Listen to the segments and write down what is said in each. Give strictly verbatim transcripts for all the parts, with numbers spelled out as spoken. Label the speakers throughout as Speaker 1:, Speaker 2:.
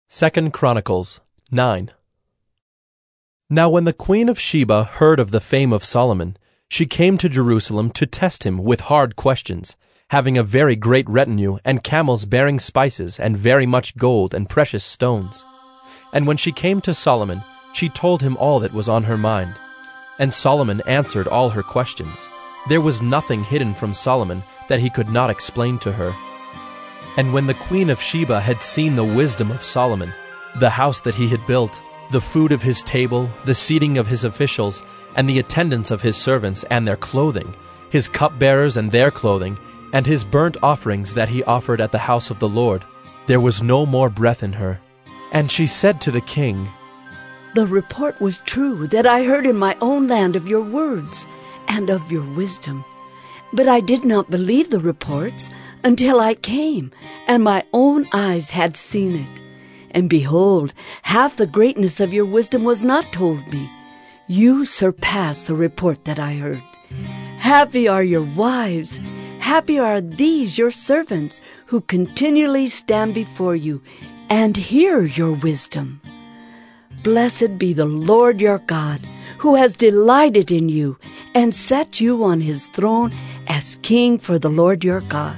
Speaker 1: Second Chronicles nine. Now when the queen of Sheba heard of the fame of Solomon, she came to Jerusalem to test him with hard questions, having a very great retinue, and camels bearing spices, and very much gold and precious stones. And when she came to Solomon, she told him all that was on her mind. And Solomon answered all her questions. There was nothing hidden from Solomon that he could not explain to her. And when the queen of Sheba had seen the wisdom of Solomon, the house that he had built, the food of his table, the seating of his officials, and the attendance of his servants and their clothing, his cupbearers and their clothing, and his burnt offerings that he offered at the house of the Lord, there was no more breath in her. And she said to the king,
Speaker 2: "The report was true that I heard in my own land of your words and of your wisdom. But I did not believe the reports until I came, and my own eyes had seen it. And behold, half the greatness of your wisdom was not told me. You surpass the report that I heard. Happy are your wives, happy are these your servants, who continually stand before you and hear your wisdom. Blessed be the Lord your God, who has delighted in you and set you on his throne as king for the Lord your God.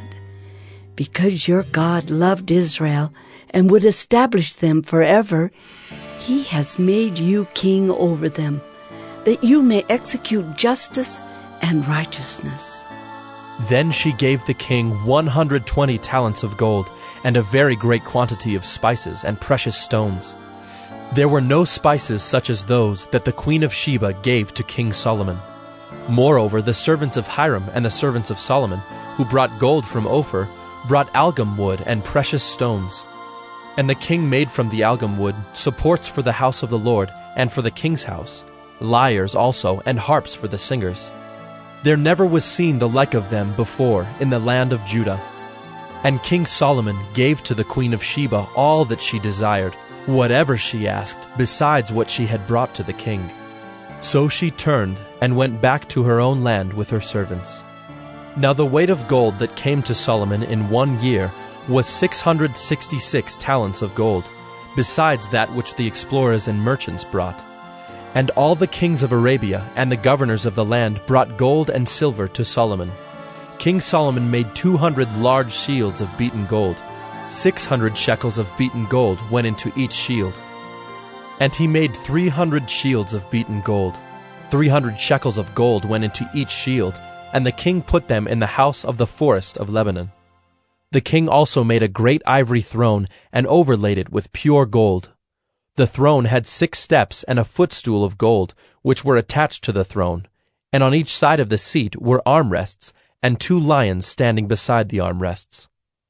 Speaker 2: Because your God loved Israel and would establish them forever, he has made you king over them, that you may execute justice and righteousness."
Speaker 1: Then she gave the king one hundred twenty talents of gold, and a very great quantity of spices and precious stones. There were no spices such as those that the queen of Sheba gave to King Solomon. Moreover, the servants of Hiram and the servants of Solomon, who brought gold from Ophir, brought algum wood and precious stones. And the king made from the algum wood supports for the house of the Lord and for the king's house, lyres also, and harps for the singers. There never was seen the like of them before in the land of Judah. And King Solomon gave to the queen of Sheba all that she desired, whatever she asked, besides what she had brought to the king. So she turned and went back to her own land with her servants. Now the weight of gold that came to Solomon in one year was six hundred sixty-six talents of gold, besides that which the explorers and merchants brought. And all the kings of Arabia and the governors of the land brought gold and silver to Solomon. King Solomon made two hundred large shields of beaten gold. Six hundred shekels of beaten gold went into each shield. And he made three hundred shields of beaten gold. Three hundred shekels of gold went into each shield, and the king put them in the house of the forest of Lebanon. The king also made a great ivory throne and overlaid it with pure gold. The throne had six steps and a footstool of gold, which were attached to the throne, and on each side of the seat were armrests, and two lions standing beside the armrests.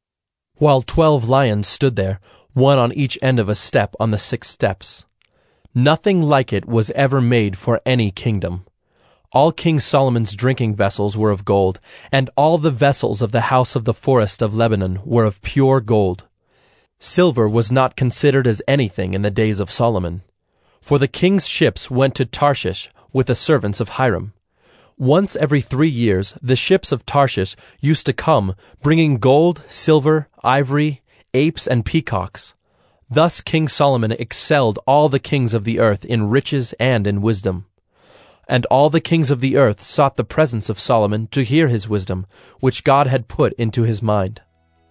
Speaker 1: While twelve lions stood there, one on each end of a step on the six steps. Nothing like it was ever made for any kingdom. All King Solomon's drinking vessels were of gold, and all the vessels of the house of the forest of Lebanon were of pure gold. Silver was not considered as anything in the days of Solomon. For the king's ships went to Tarshish with the servants of Hiram. Once every three years the ships of Tarshish used to come, bringing gold, silver, ivory, apes, and peacocks. Thus King Solomon excelled all the kings of the earth in riches and in wisdom. And all the kings of the earth sought the presence of Solomon to hear his wisdom, which God had put into his mind.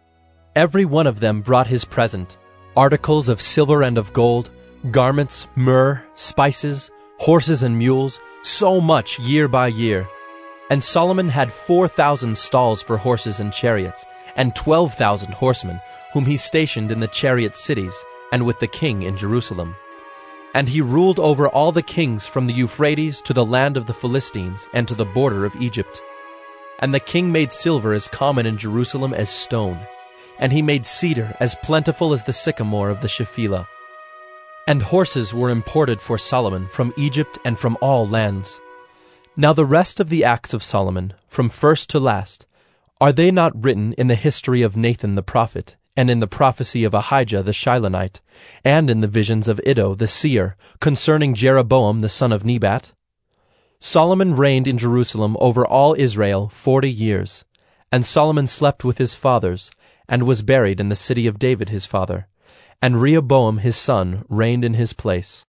Speaker 1: Every one of them brought his present, articles of silver and of gold, garments, myrrh, spices, horses and mules, so much year by year. And Solomon had four thousand stalls for horses and chariots, and twelve thousand horsemen, whom he stationed in the chariot cities, and with the king in Jerusalem. And he ruled over all the kings from the Euphrates to the land of the Philistines and to the border of Egypt. And the king made silver as common in Jerusalem as stone, and he made cedar as plentiful as the sycamore of the Shephelah. And horses were imported for Solomon from Egypt and from all lands. Now the rest of the acts of Solomon, from first to last, are they not written in the history of Nathan the prophet, and in the prophecy of Ahijah the Shilonite, and in the visions of Iddo the seer, concerning Jeroboam the son of Nebat? Solomon reigned in Jerusalem over all Israel forty years, and Solomon slept with his fathers, and was buried in the city of David his father. and Rehoboam his son reigned in his place.